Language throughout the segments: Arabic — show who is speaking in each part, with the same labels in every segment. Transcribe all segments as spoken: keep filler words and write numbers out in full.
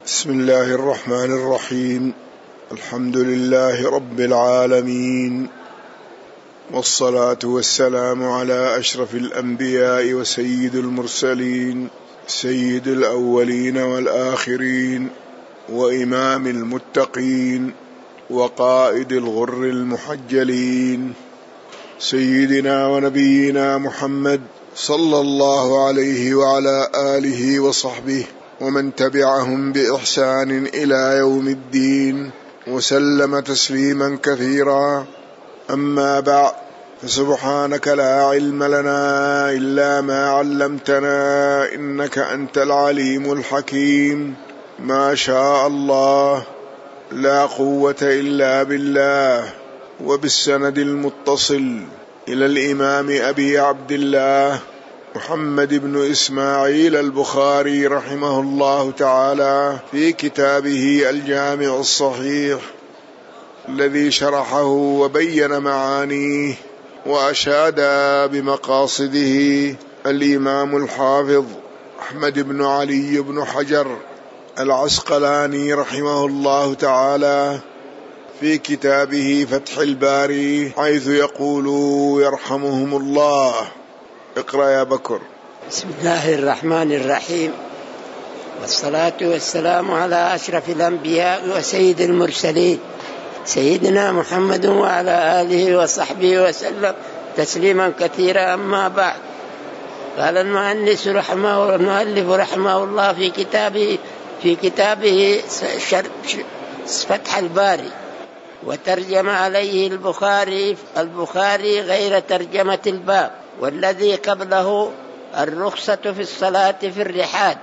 Speaker 1: بسم الله الرحمن الرحيم. الحمد لله رب العالمين، والصلاة والسلام على أشرف الأنبياء وسيد المرسلين، سيد الأولين والآخرين، وإمام المتقين، وقائد الغر المحجلين، سيدنا ونبينا محمد صلى الله عليه وعلى آله وصحبه ومن تبعهم بإحسان إلى يوم الدين، وسلم تسليما كثيرا. أما بعد، فسبحانك لا علم لنا إلا ما علمتنا إنك أنت العليم الحكيم. ما شاء الله، لا قوة إلا بالله. وبالسند المتصل إلى الإمام أبي عبد الله محمد بن إسماعيل البخاري رحمه الله تعالى في كتابه الجامع الصحيح الذي شرحه وبين معانيه وأشاد بمقاصده الإمام الحافظ أحمد بن علي بن حجر العسقلاني رحمه الله تعالى في كتابه فتح الباري، حيث يقول يرحمهم الله. اقرأ يا بكر.
Speaker 2: بسم الله الرحمن الرحيم، والصلاة والسلام على أشرف الأنبياء وسيد المرسلين، سيدنا محمد وعلى آله وصحبه وسلم تسليما كثيرا. أما بعد، قال المؤلف رحمه المؤلف رحمه الله في كتابه في كتابه فتح الباري، وترجم عليه البخاري البخاري غير ترجمة الباب، والذي قبله الرخصة في الصلاة في الرحال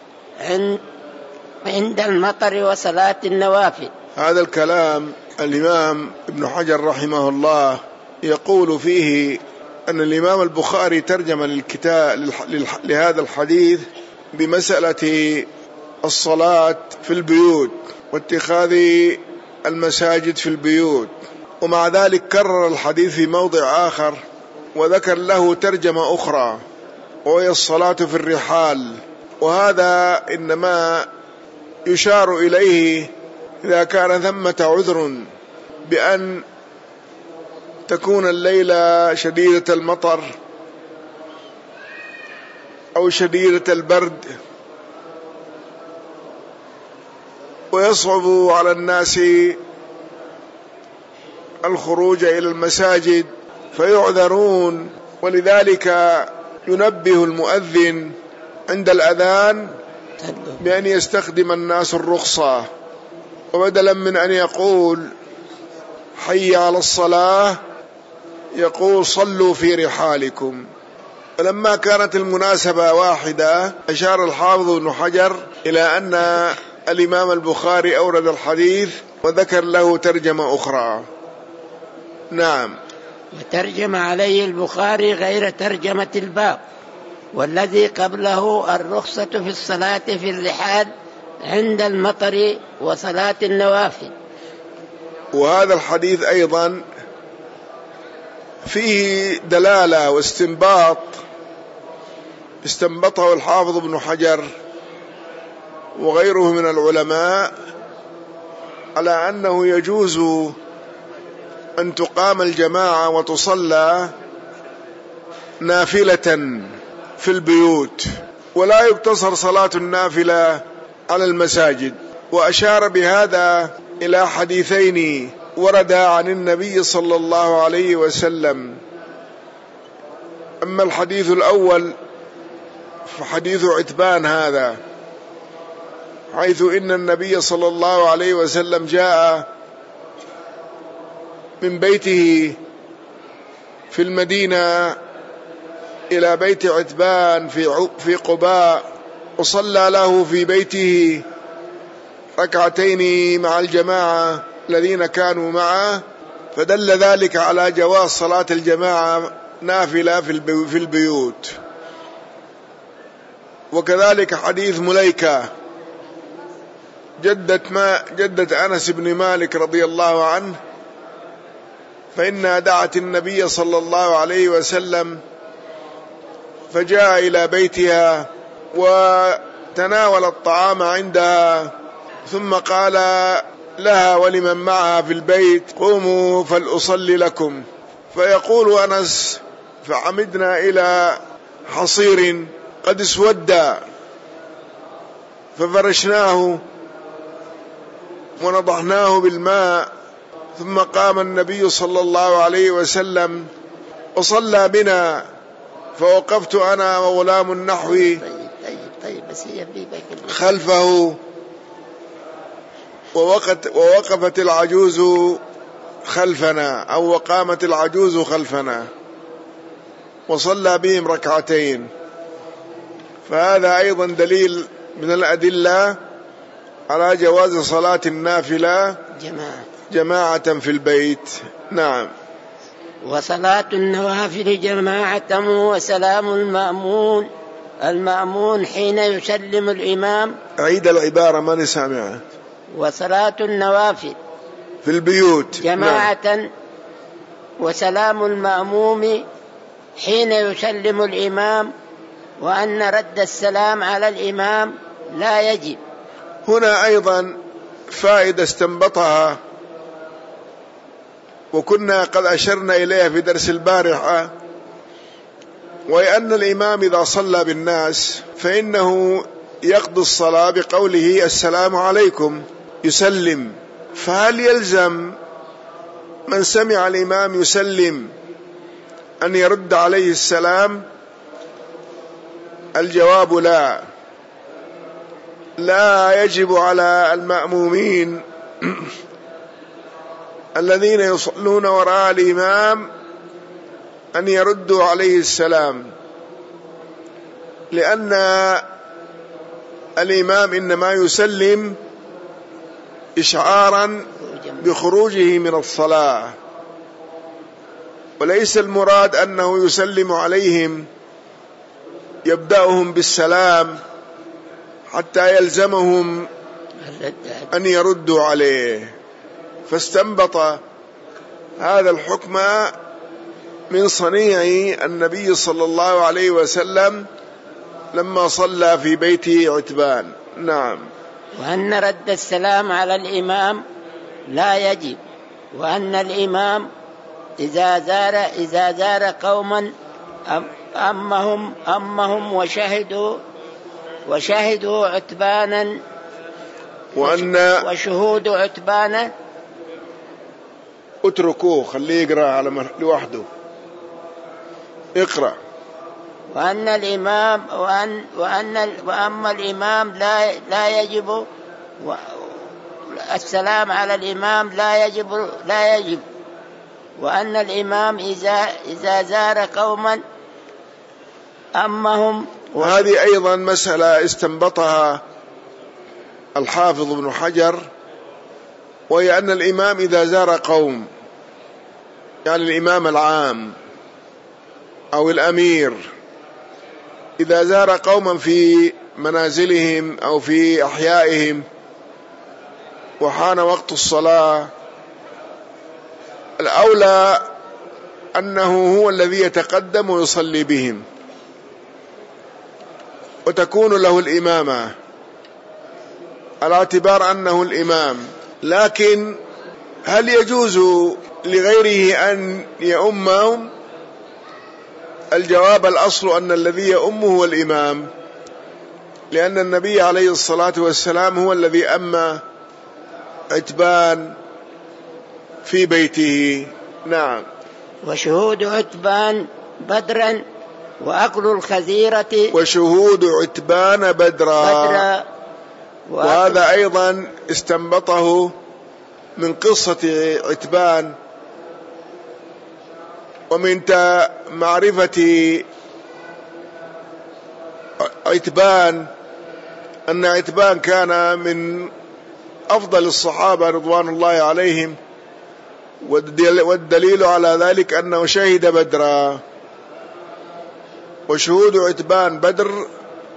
Speaker 2: عند المطر وصلاة النوافل.
Speaker 1: هذا الكلام الإمام ابن حجر رحمه الله يقول فيه أن الإمام البخاري ترجم للكتاب لهذا الحديث بمسألة الصلاة في البيوت واتخاذ المساجد في البيوت، ومع ذلك كرر الحديث في موضع آخر وذكر له ترجمة أخرى وهي الصلاة في الرحال. وهذا إنما يشار إليه إذا كان ثمة عذر بأن تكون الليلة شديدة المطر أو شديدة البرد، ويصعب على الناس الخروج إلى المساجد فيعذرون، ولذلك ينبه المؤذن عند الأذان بأن يستخدم الناس الرخصة، وبدلا من أن يقول حي على الصلاة يقول صلوا في رحالكم. ولما كانت المناسبة واحدة أشار الحافظ ابن حجر إلى أن الإمام البخاري أورد الحديث وذكر له ترجمة أخرى. نعم.
Speaker 2: وترجم عليه البخاري غير ترجمة الباب، والذي قبله الرخصة في الصلاة في الرحال عند المطر وصلاة النوافل.
Speaker 1: وهذا الحديث أيضا فيه دلالة واستنباط استنبطه الحافظ ابن حجر وغيره من العلماء على أنه يجوز أن تقام الجماعة وتصلى نافلة في البيوت، ولا يقتصر صلاة النافلة على المساجد. وأشار بهذا إلى حديثين وردا عن النبي صلى الله عليه وسلم. أما الحديث الأول فحديث عتبان هذا، حيث إن النبي صلى الله عليه وسلم جاء من بيته في المدينة إلى بيت عتبان في في قباء، وصلى له في بيته ركعتين مع الجماعة الذين كانوا معه، فدل ذلك على جواز صلاة الجماعة نافلة في البيوت. وكذلك حديث مليكة جدة ما جدة أنس بن مالك رضي الله عنه، فإنها دعت النبي صلى الله عليه وسلم فجاء إلى بيتها وتناول الطعام عندها ثم قال لها ولمن معها في البيت قوموا فلأصلي لكم. فيقول أنس فعمدنا إلى حصير قد اسود ففرشناه ونضحناه بالماء، ثم قام النبي صلى الله عليه وسلم وصلى بنا، فوقفت أنا وغلام النحوي خلفه ووقفت العجوز خلفنا أو وقامت العجوز خلفنا وصلى بهم ركعتين. فهذا أيضا دليل من الأدلة على جواز صلاة النافلة
Speaker 2: جماعة,
Speaker 1: جماعة في البيت. نعم.
Speaker 2: وصلاة النوافل جماعة وسلام المأمون المأمون حين يسلم الإمام.
Speaker 1: عيد العبارة ما نسمعها.
Speaker 2: وصلاة النوافل
Speaker 1: في البيوت
Speaker 2: جماعة. نعم. وسلام المأموم حين يسلم الإمام، وأن رد السلام على الإمام لا يجب.
Speaker 1: هنا أيضا فائدة استنبطها وكنا قد أشرنا إليها في درس البارحة، وهي أن الإمام إذا صلى بالناس فإنه يقضي الصلاة بقوله السلام عليكم يسلم. فهل يلزم من سمع الإمام يسلم أن يرد عليه السلام؟ الجواب لا، لا يجب على المأمومين الذين يصلون وراء الإمام أن يردوا عليه السلام، لأن الإمام إنما يسلم إشعارا بخروجه من الصلاة، وليس المراد أنه يسلم عليهم يبدأهم بالسلام حتى يلزمهم أن يردوا عليه. فاستنبط هذا الحكم من صنيع النبي صلى الله عليه وسلم لما صلى في بيت عتبان. نعم.
Speaker 2: وأن رد السلام على الإمام لا يجب، وأن الإمام إذا زار إذا زار قوما أمهم أمهم وشهدوا وشهدوا عتبانا
Speaker 1: وأن
Speaker 2: وشهود عتبانا
Speaker 1: اتركوه خليه يقرأ على لوحده. اقرأ.
Speaker 2: وأن الإمام وأن وأن وأما الإمام لا لا يجب السلام على الإمام لا يجب لا يجب وأن الإمام إذا إذا زار قوما أمهم.
Speaker 1: وهذه أيضا مسألة استنبطها الحافظ ابن حجر، وهي أن الإمام إذا زار قوم، يعني الإمام العام أو الأمير إذا زار قوما في منازلهم أو في أحيائهم وحان وقت الصلاة، الأولى أنه هو الذي يتقدم ويصلي بهم وتكون له الإمامة على اعتبار أنه الإمام. لكن هل يجوز لغيره أن يؤمهم؟ الجواب الأصل أن الذي يؤمه هو الإمام، لأن النبي عليه الصلاة والسلام هو الذي أم عتبان في بيته. نعم.
Speaker 2: وشهود عتبان بدرا وأكل الخزيرة
Speaker 1: وشهود عتبان بدرا, بدرا وهذا أيضا استنبطه من قصة عتبان ومن معرفة عتبان أن عتبان كان من أفضل الصحابة رضوان الله عليهم، والدليل على ذلك أنه شهد بدرا. وشهود عتبان بدر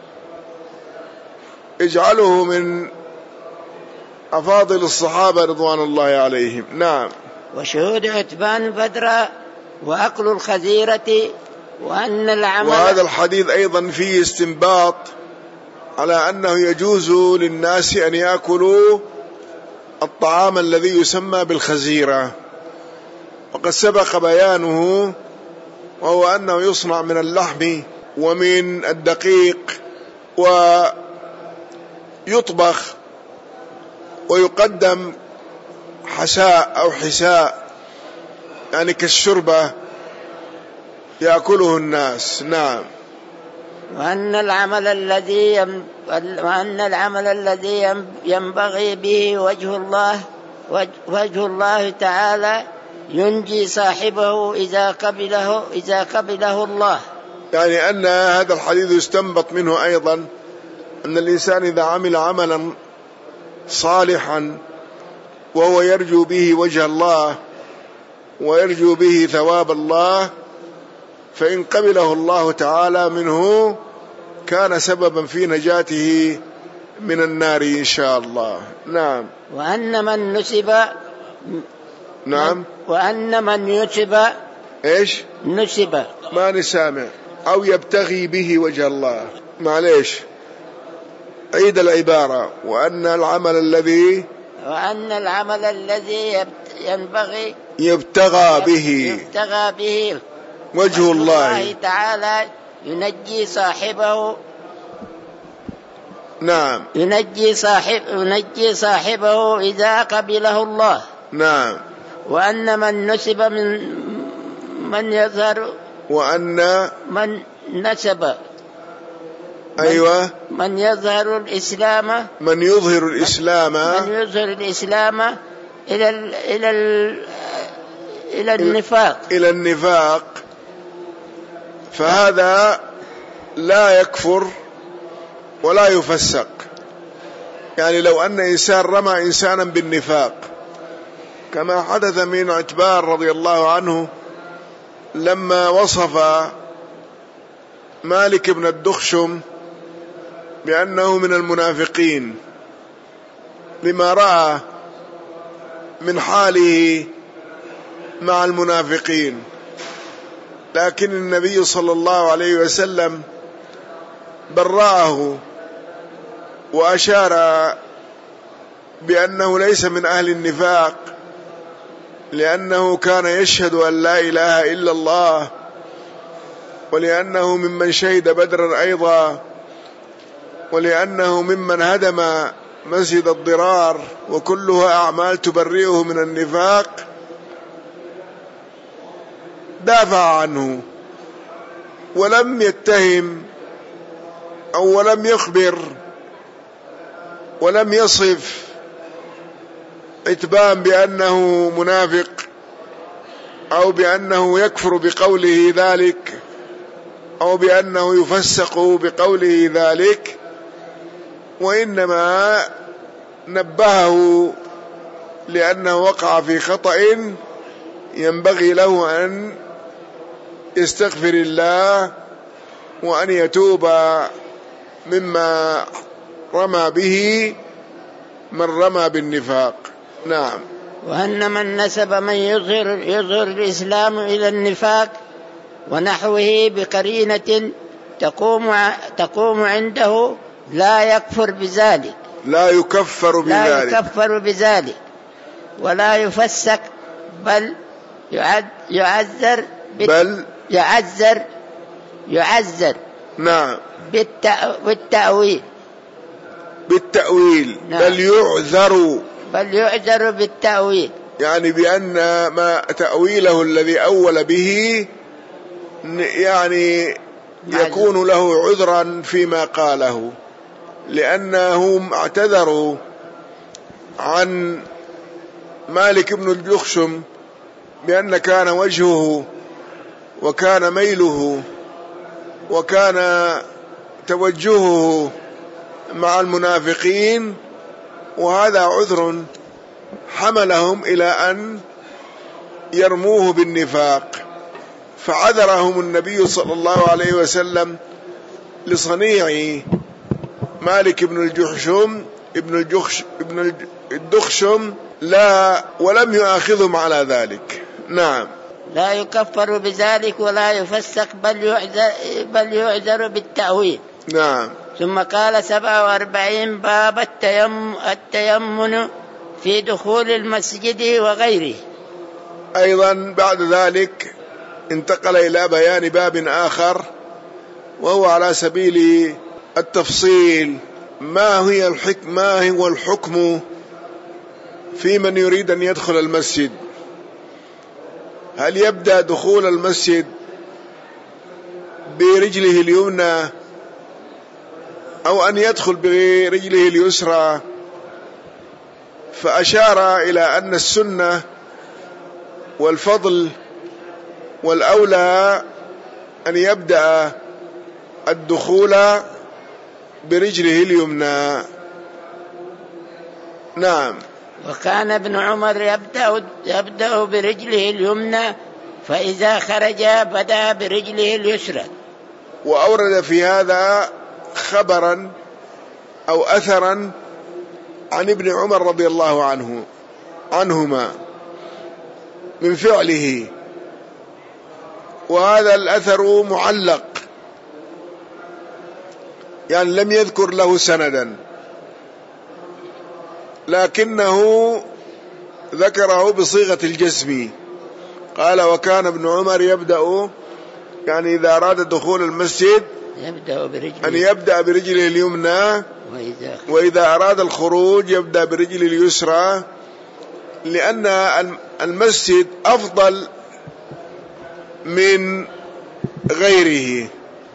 Speaker 1: اجعله من أفاضل الصحابة رضوان الله عليهم. نعم.
Speaker 2: وشهود عتبان بدرا وأكل الخزيرة وأن العمل.
Speaker 1: وهذا الحديث أيضا فيه استنباط على أنه يجوز للناس أن يأكلوا الطعام الذي يسمى بالخزيرة، وقد سبق بيانه، وهو أنه يصنع من اللحم ومن الدقيق ويطبخ ويقدم حساء أو حساء، يعني كالشربة يأكله الناس. نعم.
Speaker 2: وأن العمل الذي يم... وأن العمل الذي ينبغي به وجه الله وجه الله تعالى ينجي صاحبه إذا قبله إذا قبله الله.
Speaker 1: يعني أن هذا الحديث يستنبط منه أيضا أن الإنسان إذا عمل عملا صالحا وهو يرجو به وجه الله ويرجو به ثواب الله، فإن قبله الله تعالى منه كان سببا في نجاته من النار إن شاء الله. نعم.
Speaker 2: وأن من نسب
Speaker 1: نعم.
Speaker 2: وأن من ينسب
Speaker 1: إيش
Speaker 2: نسب
Speaker 1: ما نسامع أو يبتغي به وجه الله، معليش عيد العبارة. وأن العمل الذي
Speaker 2: وأن العمل الذي ينبغي
Speaker 1: يبتغى به
Speaker 2: يبتغى به
Speaker 1: وجه الله
Speaker 2: تعالى ينجي صاحبه.
Speaker 1: نعم.
Speaker 2: ينجي صاحب ينجي صاحبه إذا قبله الله.
Speaker 1: نعم.
Speaker 2: وأن من نسب من من يظهر
Speaker 1: وأن
Speaker 2: من نسب
Speaker 1: أيوة
Speaker 2: من يظهر الإسلام
Speaker 1: من يظهر الإسلام
Speaker 2: من يظهر الإسلام إلى ال إلى ال إلى النفاق
Speaker 1: إلى النفاق فهذا لا يكفر ولا يفسق. يعني لو أن إنسان رمى إنسانا بالنفاق كما حدث من عتبان رضي الله عنه لما وصف مالك بن الدخشم بأنه من المنافقين لما رأى من حاله مع المنافقين، لكن النبي صلى الله عليه وسلم برأه وأشار بأنه ليس من أهل النفاق، لأنه كان يشهد أن لا إله إلا الله، ولأنه ممن شهد بدرا أيضا، ولأنه ممن هدم مسجد الضرار، وكلها أعمال تبرئه من النفاق. دافع عنه ولم يتهم أو ولم يخبر ولم يصف عتبان بأنه منافق أو بأنه يكفر بقوله ذلك أو بأنه يفسق بقوله ذلك، وإنما نبهه لأنه وقع في خطأ ينبغي له أن يستغفر الله وأن يتوب مما رمى به من رمى بالنفاق. نعم.
Speaker 2: وأن من نسب من يظهر, يظهر الإسلام إلى النفاق ونحوه بقرينة تقوم, تقوم عنده لا يكفر بذلك
Speaker 1: لا يكفر بذلك
Speaker 2: لا يكفر بذلك ولا يفسق، بل يعذر
Speaker 1: بل
Speaker 2: يعذر يعذر
Speaker 1: نعم
Speaker 2: بالتأويل
Speaker 1: بالتأويل نعم. بل يعذر
Speaker 2: بل يعذر بالتأويل،
Speaker 1: يعني بأن ما تأويله الذي أول به يعني يكون له عذرا فيما قاله، لأنهم اعتذروا عن مالك بن الدخشم بأن كان وجهه وكان ميله وكان توجهه مع المنافقين، وهذا عذر حملهم إلى أن يرموه بالنفاق، فعذرهم النبي صلى الله عليه وسلم لصنيع مالك بن الجحشم ابن الجحش ابن الدخشم لا ولم يؤاخذهم على ذلك. نعم.
Speaker 2: لا يكفر بذلك ولا يفسق، بل يعذر بل يعذر بالتأويل.
Speaker 1: نعم.
Speaker 2: ثم قال سبعة وأربعين باب التيم التيمن في دخول المسجد وغيره.
Speaker 1: أيضا بعد ذلك انتقل إلى بيان باب آخر وهو على سبيل التفصيل. ما هي الحكم ما هو الحكم في من يريد أن يدخل المسجد؟ هل يبدأ دخول المسجد برجله اليمنى أو أن يدخل برجله اليسرى؟ فأشار إلى أن السنة والفضل والأولى أن يبدأ الدخول برجله اليمنى. نعم.
Speaker 2: وكان ابن عمر يبدأ, يبدأ برجله اليمنى، فإذا خرج بدأ برجله اليسرى.
Speaker 1: وأورد في هذا خبرا أو أثرا عن ابن عمر رضي الله عنه عنهما من فعله، وهذا الأثر معلق، يعني لم يذكر له سندا، لكنه ذكره بصيغة الجزم. قال وكان ابن عمر يبدأ، يعني إذا أراد دخول المسجد
Speaker 2: يبدأ برجله
Speaker 1: أن يبدأ برجله اليمنى،
Speaker 2: وإذا,
Speaker 1: وإذا أراد الخروج يبدأ برجله اليسرى، لأن المسجد أفضل من غيره.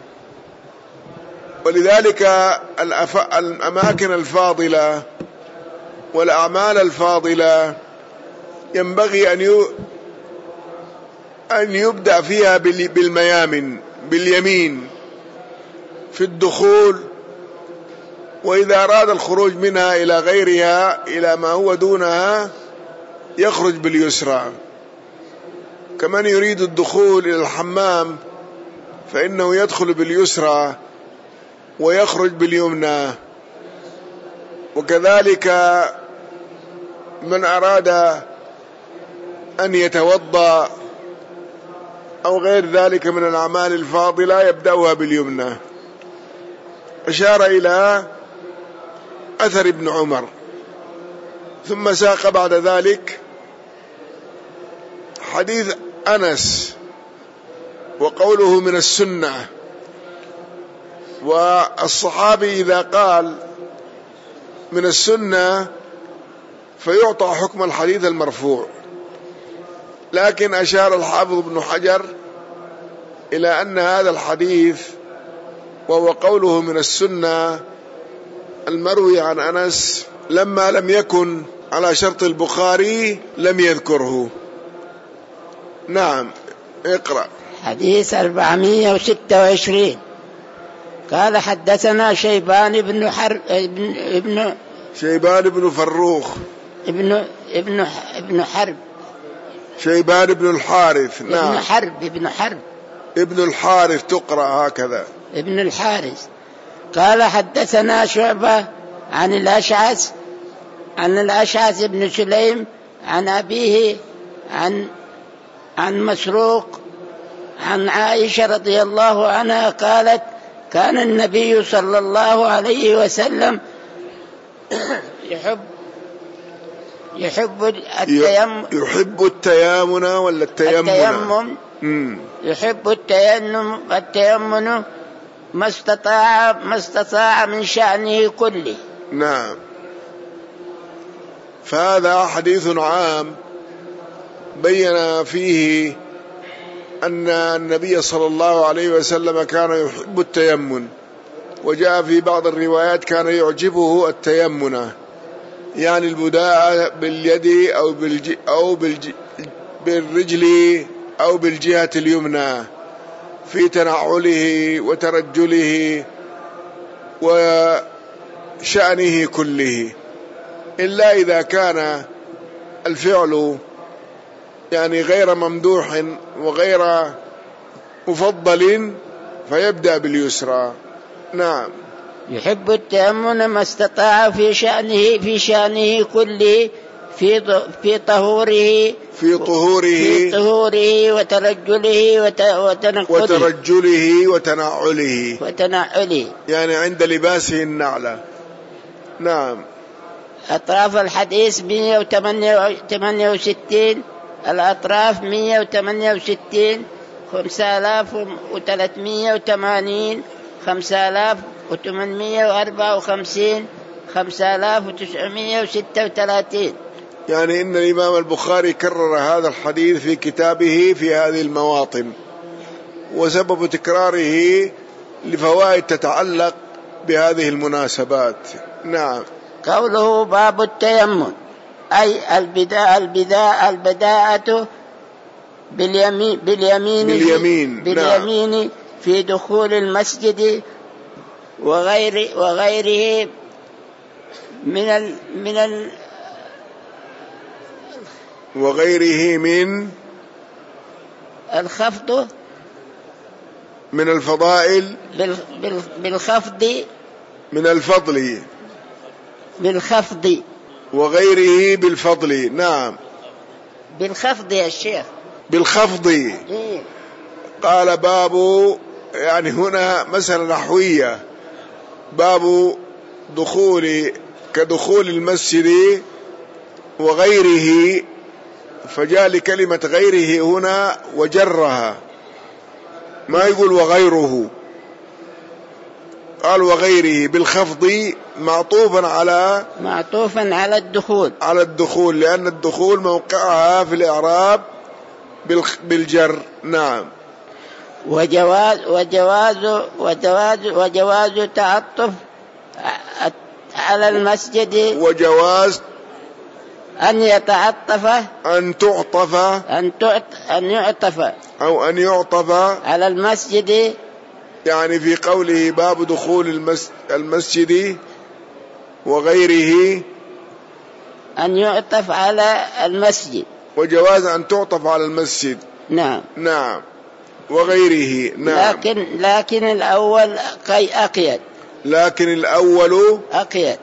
Speaker 1: ولذلك الأماكن الفاضلة والأعمال الفاضلة ينبغي أن يبدأ فيها بالميامن باليمين في الدخول، وإذا أراد الخروج منها إلى غيرها إلى ما هو دونها يخرج باليسرى. كمن يريد الدخول إلى الحمام فإنه يدخل باليسرى ويخرج باليمنى. وكذلك من أراد أن يتوضأ أو غير ذلك من الأعمال الفاضلة يبدأها باليمنى. أشار إلى أثر ابن عمر، ثم ساق بعد ذلك حديث أنس وقوله من السنة. والصحابي إذا قال من السنة فيعطى حكم الحديث المرفوع، لكن أشار الحافظ ابن حجر إلى أن هذا الحديث وهو قوله من السنة المروي عن أنس لما لم يكن على شرط البخاري لم يذكره. نعم. اقرأ.
Speaker 2: حديث أربعمائة وستة وعشرين. قال حدثنا شيبان بن حرب ابن ابن
Speaker 1: شيبان بن فروخ
Speaker 2: ابن ابن ابن حرب
Speaker 1: شيبان بن الحارث. نعم.
Speaker 2: ابن حرب ابن حرب
Speaker 1: ابن الحارث تقرأ هكذا
Speaker 2: ابن الحارث. قال حدثنا شعبة عن الأشعث عن الأشعث بن سليم عن أبيه عن عن مسروق عن عائشة رضي الله عنها قالت كان النبي صلى الله عليه وسلم يحب يحب التيمم
Speaker 1: يحب التيامن ولا التيمم
Speaker 2: التيمم يحب التيمم التيمم ما استطاع ما استطاع من شأنه كله.
Speaker 1: نعم. فهذا حديث عام بين فيه أن النبي صلى الله عليه وسلم كان يحب التيمم، وجاء في بعض الروايات كان يعجبه التيمم، يعني البداء باليد أو بالج أو بالج بالرجل أو بالجهة اليمنى في تنعله وترجله وشأنه كله، إلا إذا كان الفعل يعني غير ممدوح وغير مفضل فيبدأ باليسرى. نعم.
Speaker 2: يحب التيمم ما استطاع في شأنه في شأنه كله في في طهوره
Speaker 1: في طهوره
Speaker 2: في طهوره وترجله وتنقله
Speaker 1: وترجله وتنعله
Speaker 2: وتنعله
Speaker 1: يعني عند لباسه النعلة. نعم.
Speaker 2: أطراف الحديث مئة وثمانية وستين، الأطراف مئة وثمانية وستين، خمسة آلاف وثلاثمئة وثمانين، خمسة آلاف وثمانمئة وأربعة وخمسين، خمسة آلاف وتسعمئة وستة وثلاثين.
Speaker 1: يعني إن الإمام البخاري كرر هذا الحديث في كتابه في هذه المواطن، وسبب تكراره لفوائد تتعلق بهذه المناسبات. نعم.
Speaker 2: قوله باب التيمم أي البداء البداء البداءة باليمين باليمين
Speaker 1: باليمين,
Speaker 2: باليمين
Speaker 1: نعم.
Speaker 2: في دخول المسجد وغير وغيره من ال من ال
Speaker 1: وغيره من
Speaker 2: الخفض
Speaker 1: من الفضائل
Speaker 2: بالخفض
Speaker 1: من الفضل
Speaker 2: بالخفض
Speaker 1: وغيره بالفضل. نعم.
Speaker 2: بالخفض يا شيخ،
Speaker 1: بالخفض.
Speaker 2: إيه؟
Speaker 1: قال باب، يعني هنا مسألة نحوية، باب دخول كدخول المسجد وغيره، فجاء لكلمة غيره هنا وجرها، ما يقول وغيره، قال وغيره بالخفض معطوفا على
Speaker 2: معطوفا على الدخول
Speaker 1: على الدخول لأن الدخول موقعها في الإعراب بالجر. نعم.
Speaker 2: وجواز وجواز وجواز وجواز تعطف على المسجد،
Speaker 1: وجواز
Speaker 2: أن يتعطف
Speaker 1: أن تعطف
Speaker 2: أن تعط أن يعطف
Speaker 1: أو أن يعطف
Speaker 2: على المسجد،
Speaker 1: يعني في قوله باب دخول المسجد وغيره
Speaker 2: أن يعطف على المسجد،
Speaker 1: وجواز أن تعطف على المسجد.
Speaker 2: نعم.
Speaker 1: نعم. وغيره. نعم.
Speaker 2: لكن لكن الأول أقيد
Speaker 1: لكن الأول
Speaker 2: أقيد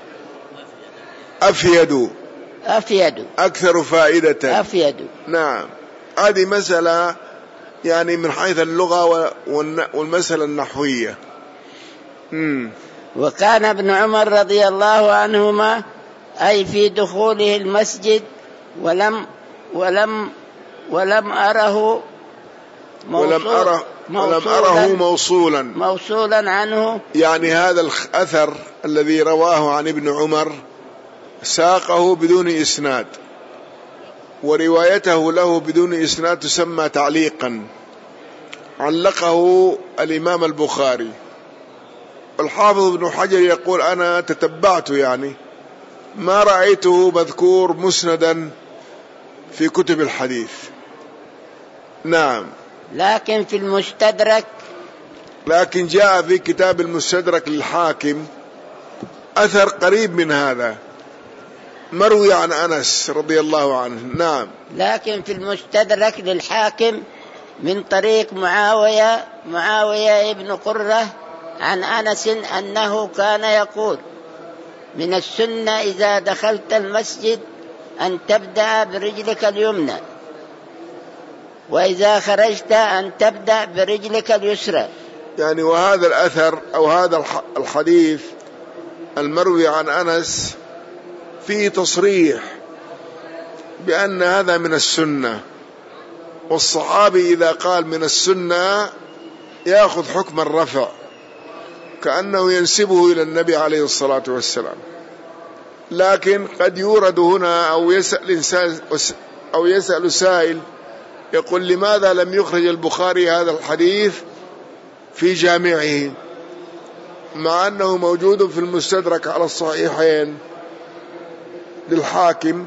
Speaker 1: أفيد
Speaker 2: أفيد
Speaker 1: أكثر فائدة
Speaker 2: أفيد.
Speaker 1: نعم. هذه مسألة يعني من حيث اللغة والمسألة النحوية. مم.
Speaker 2: وكان ابن عمر رضي الله عنهما أي في دخوله المسجد ولم ولم ولم أره موصول
Speaker 1: ولم أره ولم أره موصولا
Speaker 2: موصولا عنه،
Speaker 1: يعني هذا الأثر الذي رواه عن ابن عمر ساقه بدون إسناد، وروايته له بدون إسناد تسمى تعليقا، علقه الإمام البخاري. الحافظ ابن حجر يقول أنا تتبعت يعني ما رأيته مذكور مسندا في كتب الحديث. نعم.
Speaker 2: لكن في المستدرك
Speaker 1: لكن جاء في كتاب المستدرك للحاكم أثر قريب من هذا مروي عن أنس رضي الله عنه. نعم.
Speaker 2: لكن في المستدرك للحاكم من طريق معاوية معاوية ابن قرة عن أنس أنه كان يقول من السنة إذا دخلت المسجد أن تبدأ برجلك اليمنى، وإذا خرجت أن تبدأ برجلك اليسرى.
Speaker 1: يعني وهذا الأثر أو هذا الحديث المروي عن أنس فيه تصريح بأن هذا من السنة، والصحابي إذا قال من السنة يأخذ حكم الرفع كأنه ينسبه إلى النبي عليه الصلاة والسلام. لكن قد يورد هنا أو يسأل إنسان أو يسأل سائل يقول لماذا لم يخرج البخاري هذا الحديث في جامعه مع أنه موجود في المستدرك على الصحيحين للحاكم؟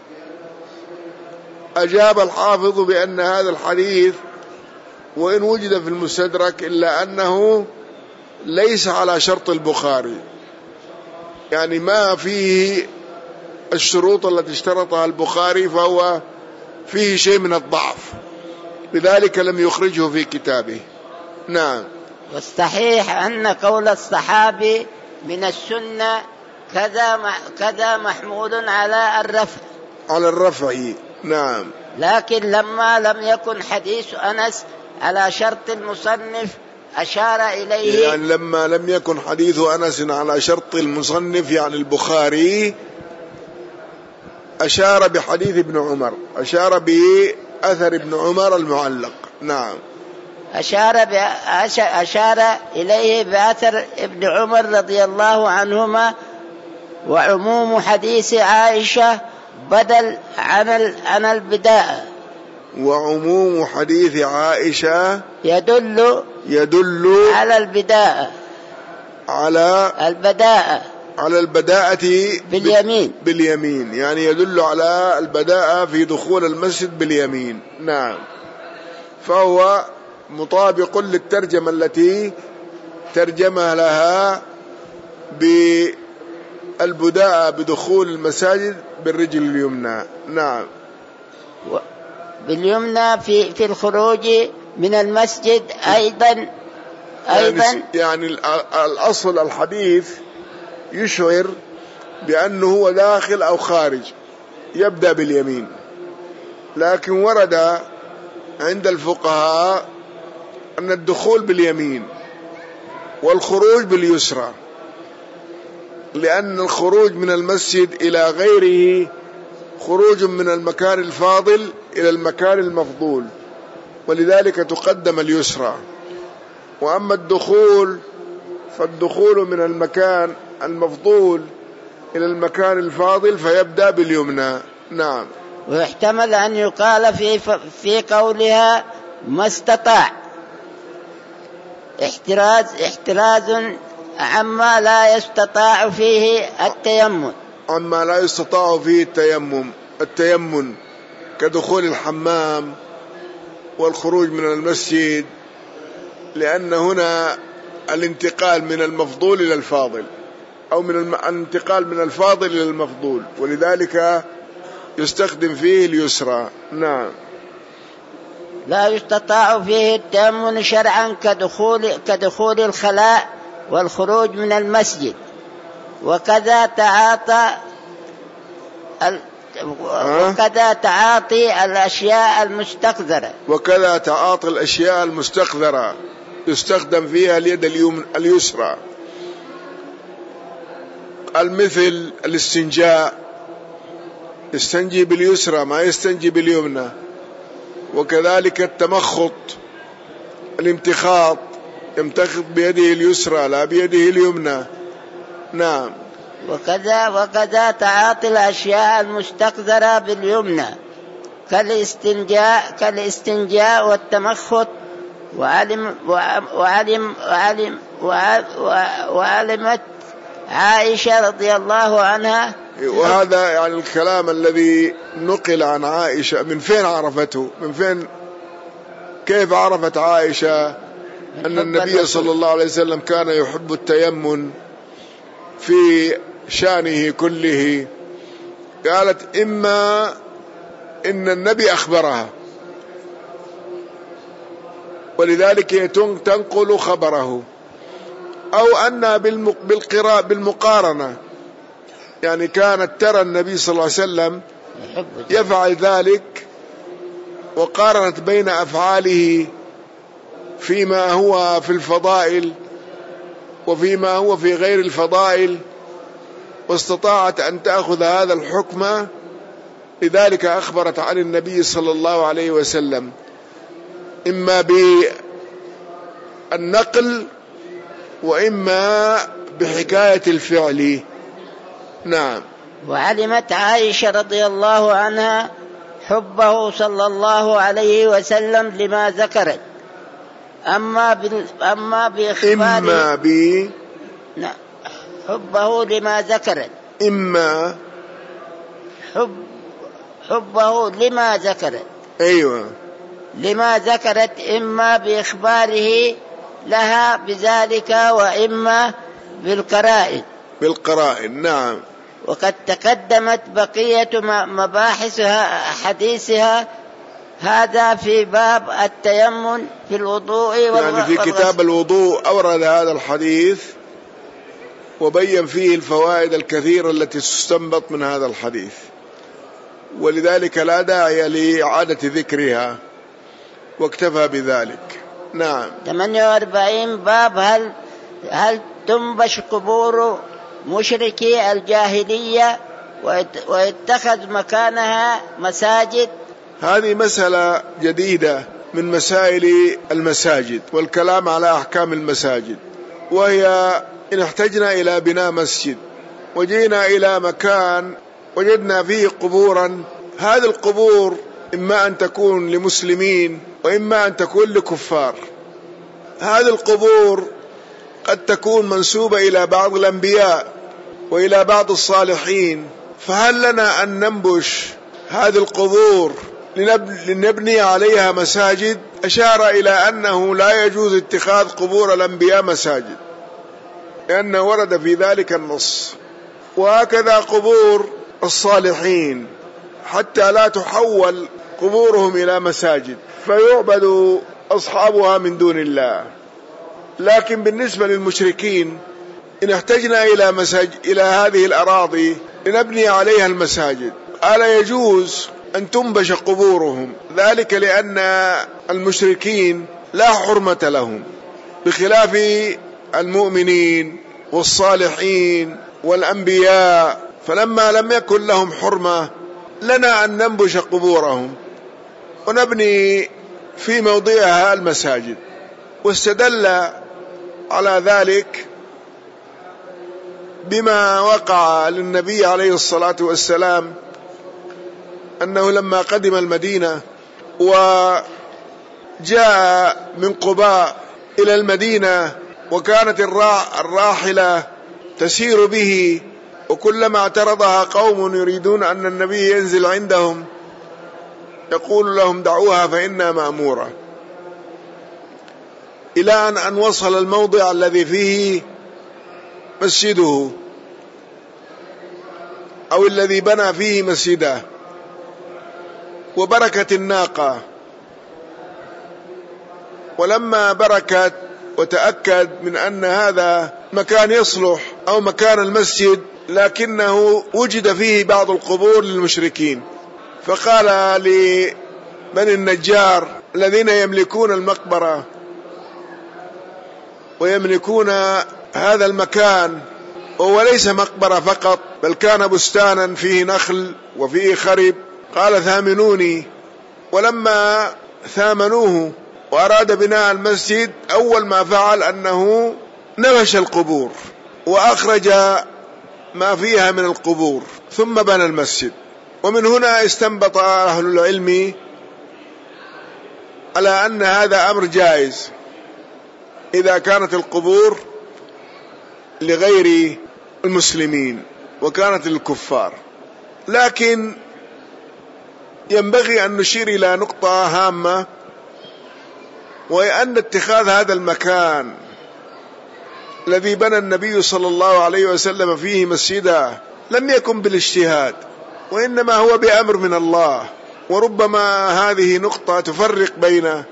Speaker 1: أجاب الحافظ بأن هذا الحديث وإن وجد في المستدرك إلا أنه ليس على شرط البخاري، يعني ما فيه الشروط التي اشترطها البخاري، فهو فيه شيء من الضعف، لذلك لم يخرجه في كتابه. نعم.
Speaker 2: والصحيح أن قول الصحابي من السنة كذا كذا محمول على الرفع
Speaker 1: على الرفع. نعم.
Speaker 2: لكن لما لم يكن حديث أنس على شرط المصنف أشار إليه،
Speaker 1: يعني لما لم يكن حديث أنس على شرط المصنف يعني البخاري، أشار بحديث ابن عمر، أشار بأثر ابن عمر المعلق. نعم.
Speaker 2: أشار, أشار إليه بأثر ابن عمر رضي الله عنهما، وعموم حديث عائشة بدل عن عن البداءة.
Speaker 1: وعموم حديث عائشة
Speaker 2: يدل
Speaker 1: يدل
Speaker 2: على البداءة،
Speaker 1: على
Speaker 2: البداءة
Speaker 1: على البداءة
Speaker 2: باليمين
Speaker 1: باليمين يعني يدل على البداءة في دخول المسجد باليمين. نعم. فهو مطابق للترجمة التي ترجمها لها بالبداءة بدخول المساجد بالرجل اليمنى. نعم.
Speaker 2: باليمنى في في الخروج من المسجد أيضا أيضا
Speaker 1: يعني, يعني الأصل الحديث يشعر بأنه هو داخل أو خارج يبدأ باليمين، لكن ورد عند الفقهاء أن الدخول باليمين والخروج باليسرى، لأن الخروج من المسجد إلى غيره خروج من المكان الفاضل إلى المكان المفضول، ولذلك تقدم اليسرى. وأما الدخول فالدخول من المكان المفضول إلى المكان الفاضل فيبدأ باليمنى. نعم.
Speaker 2: ويحتمل أن يقال في في قولها ما استطاع احتراز احتراز عما لا يستطاع فيه التيمم،
Speaker 1: عما لا يستطاع فيه التيمم التيمم كدخول الحمام والخروج من المسجد، لأن هنا الانتقال من المفضول إلى الفاضل، أو من الانتقال من الفاضل إلى المفضول، ولذلك يستخدم فيه اليسرى. نعم.
Speaker 2: لا يستطاع فيه التيمم شرعا كدخول كدخول الخلاء والخروج من المسجد، وكذا تعاطى ال... وكذا تعاطي الأشياء المستقذرة
Speaker 1: وكذا تعاطي الأشياء المستقذرة يستخدم فيها اليد اليسرى، المثل الاستنجاء يستنجي باليسرى ما يستنجي باليمنى، وكذلك التمخط الامتخاط يمتخط بيده اليسرى لا بيده اليمنى. نعم.
Speaker 2: وكذا وكذا تعاطي الأشياء المستقذرة باليمنى كالاستنجاء كالاستنجاء والتمخط. وعلم وعلم وعلم وعلمت عائشة رضي الله عنها.
Speaker 1: وهذا يعني الكلام الذي نقل عن عائشة، من فين عرفته؟ من فين كيف عرفت عائشة أن النبي صلى الله عليه وسلم كان يحب التيمم في شأنه كله؟ قالت إما إن النبي أخبرها ولذلك تنقل خبره، أو أنها بالقراءة بالمقارنة، يعني كانت ترى النبي صلى الله عليه وسلم يفعل ذلك وقارنت بين أفعاله فيما هو في الفضائل وفيما هو في غير الفضائل، واستطاعت أن تأخذ هذا الحكم، لذلك أخبرت عن النبي صلى الله عليه وسلم إما بالنقل وإما بحكاية الفعل. نعم.
Speaker 2: وعلمت عائشة رضي الله عنها حبه صلى الله عليه وسلم لما ذكرت، أما بال... أما بإخباره
Speaker 1: إما ب
Speaker 2: نعم حبه لما ذكرت
Speaker 1: إما
Speaker 2: حب حبه لما ذكرت
Speaker 1: أيوة
Speaker 2: لما ذكرت إما بإخباره لها بذلك وإما بالقرائن
Speaker 1: بالقرائن. نعم.
Speaker 2: وقد تقدمت بقية مباحثها حديثها هذا في باب التيمم في الوضوء
Speaker 1: يعني في كتاب الوضوء أورد هذا الحديث وبين فيه الفوائد الكثيرة التي تستنبط من هذا الحديث، ولذلك لا داعي لإعادة ذكرها واكتفى بذلك. نعم.
Speaker 2: ثمانية وأربعين باب هل هل تنبش قبور مشركي الجاهلية ويتخذ مكانها مساجد؟
Speaker 1: هذه مسألة جديدة من مسائل المساجد والكلام على أحكام المساجد، وهي إن احتجنا إلى بناء مسجد وجينا إلى مكان وجدنا فيه قبورا، هذه القبور إما أن تكون لمسلمين وإما أن تكون لكفار. هذه القبور قد تكون منسوبة إلى بعض الأنبياء وإلى بعض الصالحين، فهل لنا أن ننبش هذه القبور لنبني عليها مساجد؟ أشار إلى أنه لا يجوز اتخاذ قبور الأنبياء مساجد، لأنه ورد في ذلك النص، وهكذا قبور الصالحين حتى لا تحول قبورهم إلى مساجد فيعبد أصحابها من دون الله. لكن بالنسبة للمشركين إن احتجنا إلى مساجد إلى هذه الأراضي لنبني عليها المساجد، ألا يجوز أن تنبش قبورهم، ذلك لأن المشركين لا حرمة لهم بخلاف المؤمنين والصالحين والأنبياء، فلما لم يكن لهم حرمة لنا أن ننبش قبورهم ونبني في موضعها المساجد. واستدل على ذلك بما وقع للنبي عليه الصلاة والسلام أنه لما قدم المدينة وجاء من قباء إلى المدينة وكانت الراحلة تسير به، وكلما اعترضها قوم يريدون أن النبي ينزل عندهم يقول لهم دعوها فإنها مأمورة، إلى أن وصل الموضع الذي فيه مسجده أو الذي بنى فيه مسجده وبركت الناقة. ولما بركت وتأكد من أن هذا مكان يصلح أو مكان المسجد، لكنه وجد فيه بعض القبور للمشركين، فقال لبني النجار الذين يملكون المقبرة ويملكون هذا المكان، وهو ليس مقبرة فقط بل كان بستانا فيه نخل وفيه خرب، قال ثامنوني. ولما ثامنوه وأراد بناء المسجد أول ما فعل أنه نبش القبور وأخرج ما فيها من القبور ثم بنى المسجد. ومن هنا استنبط أهل العلم على أن هذا أمر جائز إذا كانت القبور لغير المسلمين وكانت للكفار. لكن ينبغي أن نشير إلى نقطة هامة، وهي أن اتخاذ هذا المكان الذي بنى النبي صلى الله عليه وسلم فيه مسجدا لم يكن بالاجتهاد، وإنما هو بأمر من الله. وربما هذه نقطة تفرق بين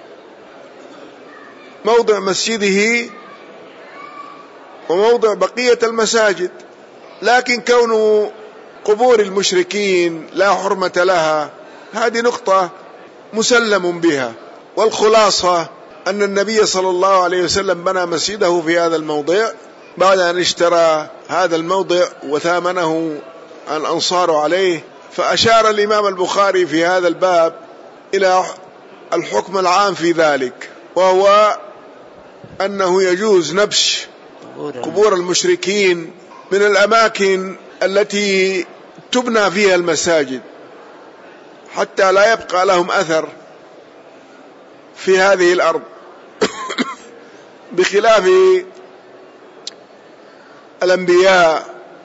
Speaker 1: موضع مسجده وموضع بقية المساجد، لكن كون قبور المشركين لا حرمة لها هذه نقطة مسلم بها. والخلاصة أن النبي صلى الله عليه وسلم بنى مسجده في هذا الموضع بعد أن اشترى هذا الموضع وثامنه الأنصار عليه. فأشار الإمام البخاري في هذا الباب إلى الحكم العام في ذلك، وهو أنه يجوز نبش قبور المشركين من الأماكن التي تبنى فيها المساجد حتى لا يبقى لهم أثر في هذه الأرض، بخلاف الأنبياء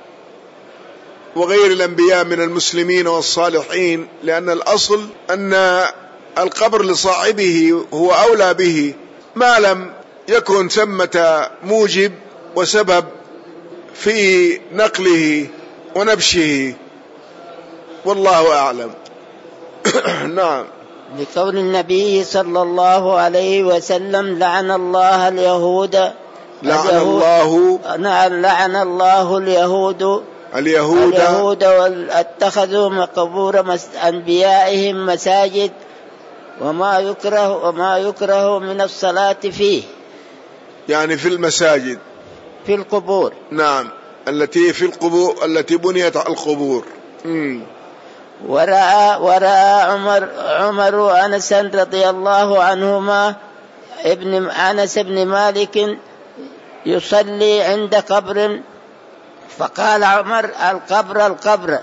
Speaker 1: وغير الأنبياء من المسلمين والصالحين، لأن الأصل أن القبر لصاحبه هو أولى به ما لم يكن ثمة موجب وسبب في نقله ونبشه، والله أعلم. نعم.
Speaker 2: لقول النبي صلى الله عليه وسلم لعن الله اليهود
Speaker 1: لعن الله
Speaker 2: لعن الله اليهود
Speaker 1: اليهود,
Speaker 2: اليهود اتخذوا قبور أنبيائهم مساجد وما يكره وما يكره من الصلاة فيه، يعني
Speaker 1: في المساجد
Speaker 2: في القبور.
Speaker 1: نعم، التي في القبور التي بنيت على القبور. مم.
Speaker 2: ورأى ورأى عمر عمر وأنس رضي الله عنهما ابن أنس بن مالك يصلي عند قبر، فقال عمر: القبر القبر،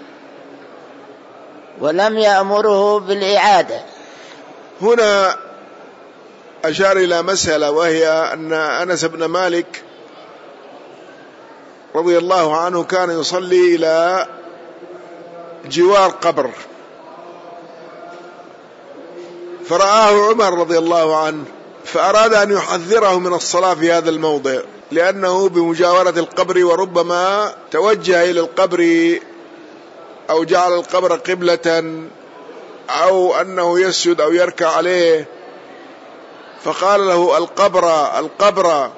Speaker 2: ولم يأمره بالإعادة.
Speaker 1: هنا أشار إلى مسألة، وهي أن أنس بن مالك رضي الله عنه كان يصلي إلى جوار قبر، فرآه عمر رضي الله عنه فأراد أن يحذره من الصلاة في هذا الموضع، لأنه بمجاورة القبر، وربما توجه إلى القبر أو جعل القبر قبلة أو أنه يسجد أو يركع عليه، فقال له: القبر القبر.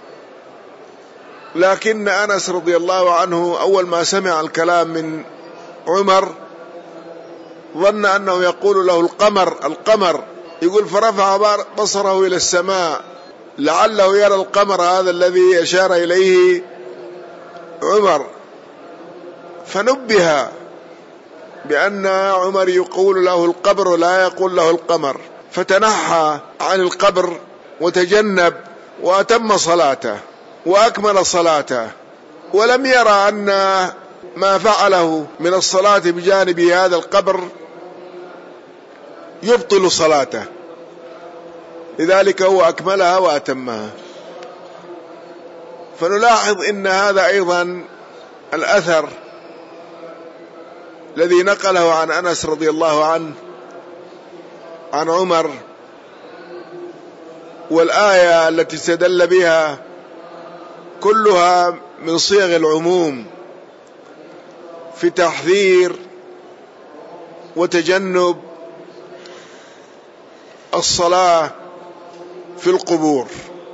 Speaker 1: لكن أنس رضي الله عنه أول ما سمع الكلام من عمر ظن أنه يقول له القمر القمر، يقول فرفع بصره إلى السماء لعله يرى القمر هذا الذي أشار إليه عمر، فنبه بأن عمر يقول له القبر لا يقول له القمر، فتنحى عن القبر وتجنب وأتم صلاته وأكمل صلاته، ولم يرى أن ما فعله من الصلاة بجانب هذا القبر يبطل صلاته، لذلك هو أكملها وأتمها. فنلاحظ إن هذا أيضا الأثر الذي نقله عن أنس رضي الله عنه عن عمر، والآية التي استدل بها كلها من صيغ العموم في تحذير وتجنب الصلاة في القبور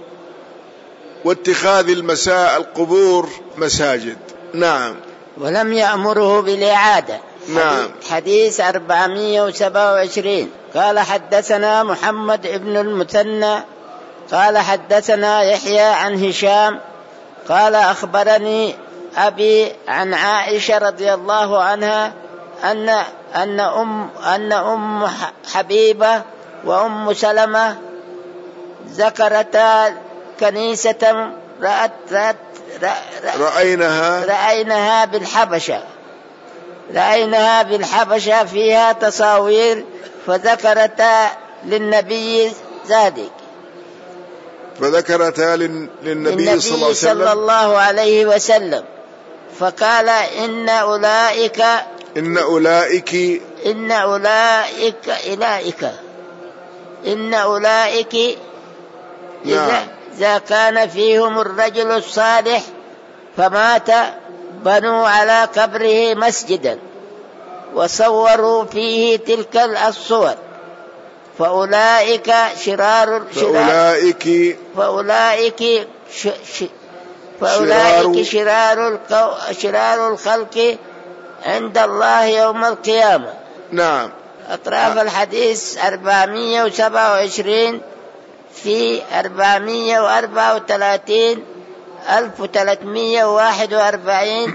Speaker 1: واتخاذ المساء القبور مساجد. نعم.
Speaker 2: ولم يأمره بالإعادة.
Speaker 1: نعم.
Speaker 2: حديث أربعمائة وسبعة وعشرين. قال: حدثنا محمد ابن المثنى قال حدثنا يحيى عن هشام قال: أخبرني أبي عن عائشة رضي الله عنها أن أن أم أن أم حبيبة وأم سلمة ذكرتا كنيسة رأت رأت
Speaker 1: رأيناها
Speaker 2: رأيناها بالحبشة رأيناها بالحبشة فيها تصاوير، فذكرتا للنبي ذلك
Speaker 1: فذكرتها للنبي صلى الله عليه وسلم,
Speaker 2: صلى الله عليه وسلم فقال: إن أولئك
Speaker 1: إن أولئك
Speaker 2: إن أولئك أولئك إن أولئك إذا, إذا كان فيهم الرجل الصالح فمات بنوا على قبره مسجدا وصوروا فيه تلك الصور، فأولئك شرار
Speaker 1: فأولئك
Speaker 2: فأولئك ش ش فأولئك شرار القو شرار الخلق عند الله يوم القيامة.
Speaker 1: نعم.
Speaker 2: أطراف الحديث أربعمائة وسبعة وعشرين في أربعمائة وأربعة وثلاثين ألف وثلاثمائة وواحد وأربعين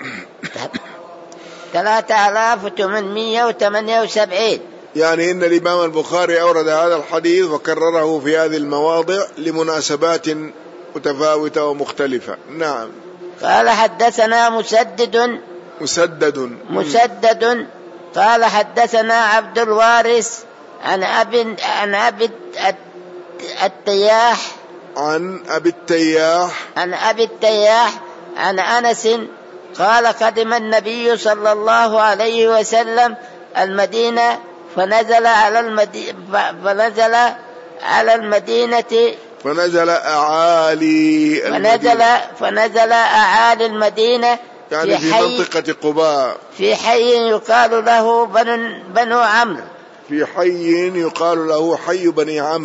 Speaker 2: ثلاثة آلاف وثمانمائة وثمانية وسبعين.
Speaker 1: يعني إن الإمام البخاري أورد هذا الحديث وكرره في هذه المواضع لمناسبات متفاوتة ومختلفة. نعم.
Speaker 2: قال: حدثنا مسدد
Speaker 1: مسدد
Speaker 2: مسدد قال: حدثنا عبد الوارث عن أبي عن أبي التياح
Speaker 1: عن أبي التياح
Speaker 2: عن أبي التياح عن أنس قال: قدم النبي صلى الله عليه وسلم المدينة فنزل على المدينة فنزل على المدينة
Speaker 1: فنزل أعالي
Speaker 2: فنزل فنزل أعالي المدينة
Speaker 1: يعني في, في منطقة قباء
Speaker 2: في حي يقال له بنو, بنو عمرو
Speaker 1: في حي يقال له حي بني عمرو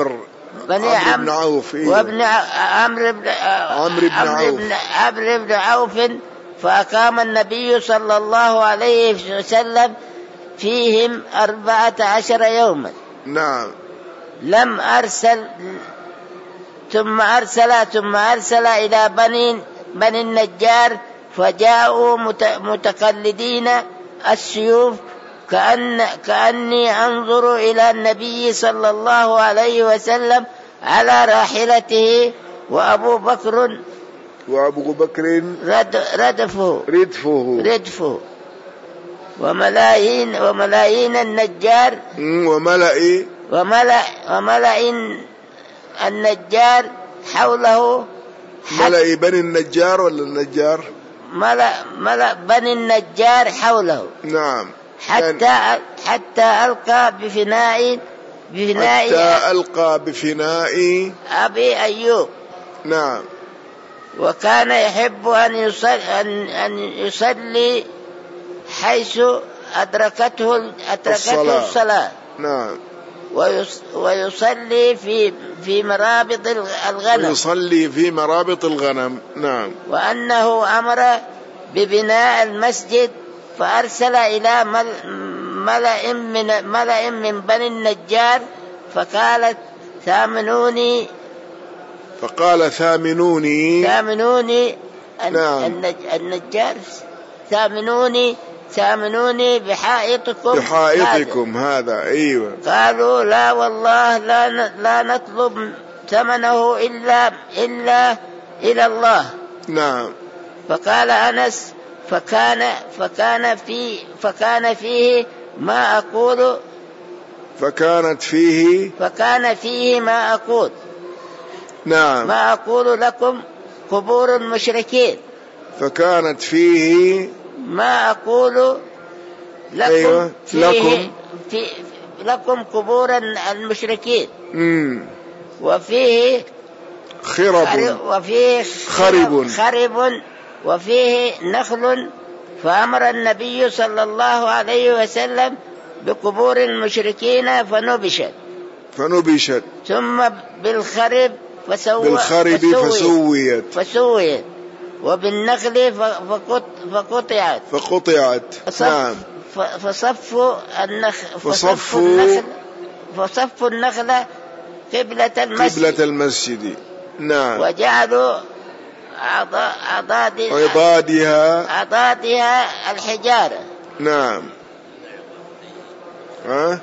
Speaker 2: بني
Speaker 1: عمرو بن عوف إيه؟
Speaker 2: وابن عمرو بن
Speaker 1: عمرو بن عوف
Speaker 2: عمرو بن عوف. فأقام النبي صلى الله عليه وسلم فيهم أربعة عشر يوما.
Speaker 1: نعم.
Speaker 2: لم أرسل ثم أرسل ثم أرسل إلى بني بني النجار، فجاءوا متقلدين السيوف، كأن كأني أنظر إلى النبي صلى الله عليه وسلم على راحلته، وأبو بكر
Speaker 1: وأبو بكر
Speaker 2: ردفه
Speaker 1: ردفه
Speaker 2: ردفه وملايين وملايين النجار
Speaker 1: وملأ
Speaker 2: وملأ وملأ النجار حوله.
Speaker 1: ملأ بني النجار ولا النجار؟
Speaker 2: ملأ ملأ بني النجار حوله.
Speaker 1: نعم.
Speaker 2: حتى حتى ألقى بفناء بفناء
Speaker 1: حتى ألقى بفناء
Speaker 2: أبي أيوب.
Speaker 1: نعم.
Speaker 2: وكان يحب أن يصلي, أن أن يصلي حيث أدركته أدركته الصلاة, الصلاة.
Speaker 1: نعم.
Speaker 2: ويصلي في في مرابط الغنم
Speaker 1: ويصلي في مرابط الغنم. نعم.
Speaker 2: وأنه أمر ببناء المسجد، فأرسل إلى ملأ من ملأ من بني النجار، فقالت ثامنوني
Speaker 1: فقال ثامنوني
Speaker 2: ثامنوني
Speaker 1: نعم.
Speaker 2: النجار ثامنوني ثامنوني بحائطكم
Speaker 1: بحائطكم هذا. هذا أيوة.
Speaker 2: قالوا لا والله لا لا نطلب ثمنه إلا إلا إلى الله.
Speaker 1: نعم.
Speaker 2: فقال أنس فكان فكان في فكان فيه ما أقول
Speaker 1: فكانت فيه
Speaker 2: فكان فيه ما أقول
Speaker 1: نعم
Speaker 2: ما أقول لكم قبور المشركين.
Speaker 1: فكانت فيه
Speaker 2: ما أقول لكم
Speaker 1: أيوة.
Speaker 2: فيه
Speaker 1: لكم
Speaker 2: في لكم قبور المشركين.
Speaker 1: مم.
Speaker 2: وفيه
Speaker 1: خرب
Speaker 2: وفيه
Speaker 1: خرب
Speaker 2: خرب وفيه نخل. فأمر النبي صلى الله عليه وسلم بقبور المشركين فنبشت
Speaker 1: فنبشت
Speaker 2: ثم بالخرب فسوى
Speaker 1: بالخرب فسويت
Speaker 2: فسويت وبالنخل فقطعت
Speaker 1: فقطعت نعم.
Speaker 2: فصفوا النخل
Speaker 1: فصفوا
Speaker 2: النخل فصفوا النخل قبلة المسجد
Speaker 1: قبلة المسجد. نعم.
Speaker 2: وجعلوا عضاد
Speaker 1: عضادها
Speaker 2: عضادها الحجارة.
Speaker 1: نعم. ها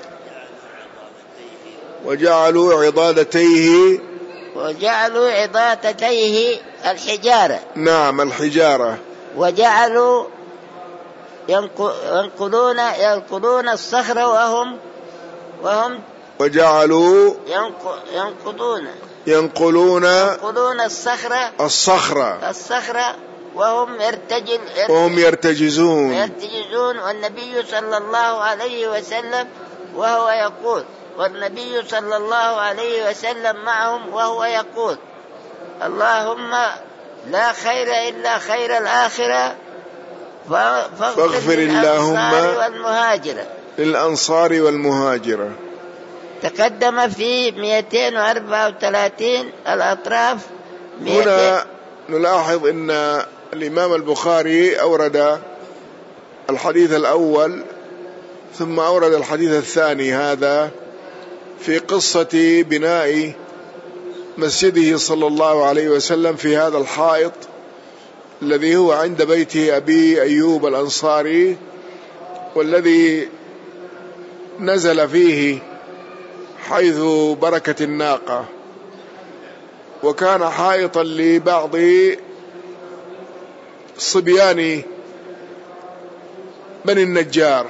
Speaker 1: وجعلوا عضادتيه
Speaker 2: وجعلوا عضادتيه الحجارة.
Speaker 1: نعم الحجارة.
Speaker 2: وجعلوا ينقلون ينقلون الصخر وهم وهم
Speaker 1: وجعلوا
Speaker 2: ينقلون
Speaker 1: ينقلون
Speaker 2: ينقلون الصخرة
Speaker 1: الصخرة
Speaker 2: الصخرة وهم يرتجل
Speaker 1: وهم يرتجزون
Speaker 2: يرتجزون والنبي صلى الله عليه وسلم وهو يقول والنبي صلى الله عليه وسلم معهم وهو يقول اللهم لا خير إلا خير الآخرة
Speaker 1: فاغفر اللهم
Speaker 2: والمهاجرة
Speaker 1: للأنصار والمهاجرة.
Speaker 2: تقدم في مئتين وأربعة وثلاثين الأطراف.
Speaker 1: هنا نلاحظ أن الإمام البخاري أورد الحديث الأول ثم أورد الحديث الثاني، هذا في قصة بناء مسجده صلى الله عليه وسلم في هذا الحائط الذي هو عند بيت أبي أيوب الأنصاري، والذي نزل فيه حيث بركة الناقة، وكان حائطا لبعض صبيان بني النجار،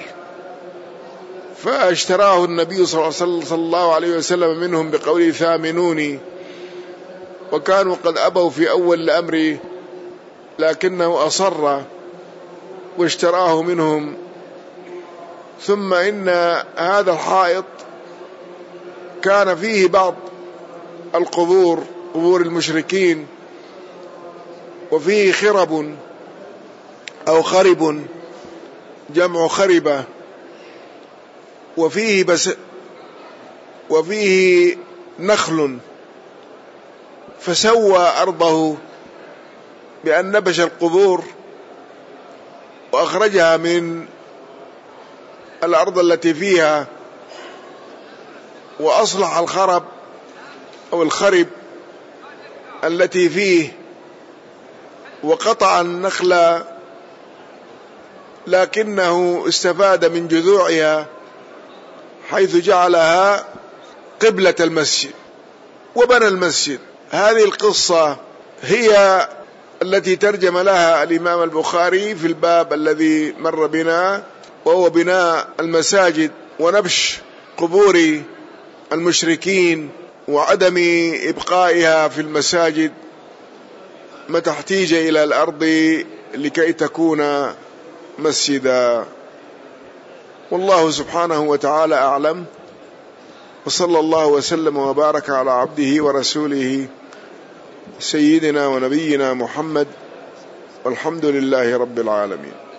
Speaker 1: فاشتراه النبي صلى الله عليه وسلم منهم بقوله ثامنوني، وكانوا قد أبوا في أول الأمر لكنه أصر واشتراه منهم. ثم إن هذا الحائط كان فيه بعض القبور، قبور المشركين، وفيه خرب أو خرب جمع خربة، وفيه بس وفيه نخل فسوى أرضه بأن نبش القبور وأخرجها من الأرض التي فيها وأصلح الخرب أو الخرب التي فيه وقطع النخل، لكنه استفاد من جذوعها حيث جعلها قبلة المسجد وبنى المسجد. هذه القصة هي التي ترجم لها الإمام البخاري في الباب الذي مر بنا، وهو بناء المساجد ونبش قبور المشركين وعدم إبقائها في المساجد متى احتيج إلى الأرض لكي تكون مسجدا. والله سبحانه وتعالى أعلم، وصلى الله وسلم وبارك على عبده ورسوله سيدنا ونبينا محمد، والحمد لله رب العالمين.